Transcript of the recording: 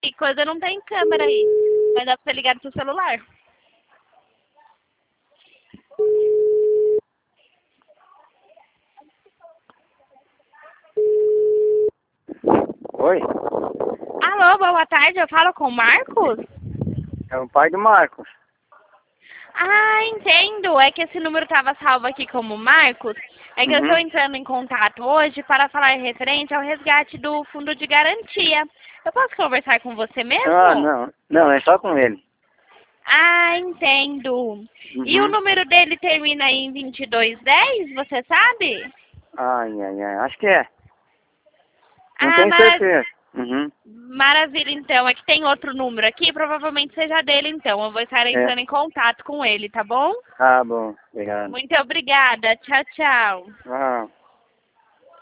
E coisa não tem câmera aí. Mas dá pra você ligar no seu celular. Oi? Alô, boa tarde. Eu falo com o Marcos? É o pai do Marcos. Ah, entendo. É que esse número estava salvo aqui como Marcos. É que eu estou Uhum. entrando em contato hoje para falar referente ao resgate do fundo de garantia. Eu posso conversar com você Ah, mesmo? não. Não, é só com ele. Ah, entendo. E o Uhum. número dele termina em 2210, você sabe? Ai, ai, ai. Acho que é. Não Ah, tenho certeza. Uhum. maravilha, então. É que tem outro número aqui, provavelmente seja dele, então. Eu vou estar É. entrando em contato com ele, tá bom? Tá bom. Obrigado. Muito obrigada. Tchau, tchau. Ah.